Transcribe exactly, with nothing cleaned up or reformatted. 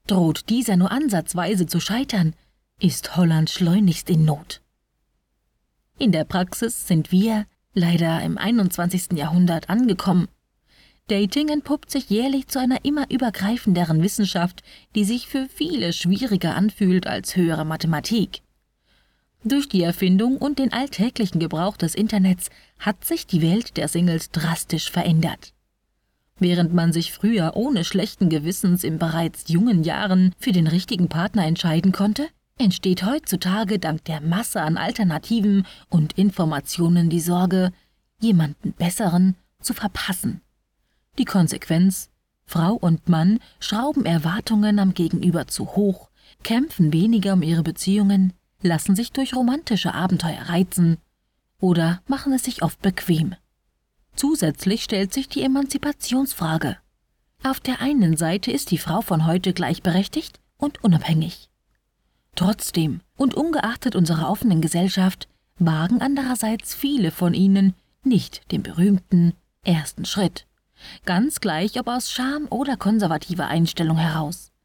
Droht dieser nur ansatzweise zu scheitern, ist Holland schleunigst in Not. In der Praxis sind wir leider im einundzwanzigsten Jahrhundert angekommen. Dating entpuppt sich jährlich zu einer immer übergreifenderen Wissenschaft, die sich für viele schwieriger anfühlt als höhere Mathematik. Durch die Erfindung und den alltäglichen Gebrauch des Internets hat sich die Welt der Singles drastisch verändert. Während man sich früher ohne schlechten Gewissens in bereits jungen Jahren für den richtigen Partner entscheiden konnte, entsteht heutzutage dank der Masse an Alternativen und Informationen die Sorge, jemanden Besseren zu verpassen. Die Konsequenz: Frau und Mann schrauben Erwartungen am Gegenüber zu hoch, kämpfen weniger um ihre Beziehungen, lassen sich durch romantische Abenteuer reizen oder machen es sich oft bequem. Zusätzlich stellt sich die Emanzipationsfrage. Auf der einen Seite ist die Frau von heute gleichberechtigt und unabhängig. Trotzdem und ungeachtet unserer offenen Gesellschaft wagen andererseits viele von ihnen nicht den berühmten ersten Schritt. Ganz gleich ob aus Scham oder konservativer Einstellung heraus.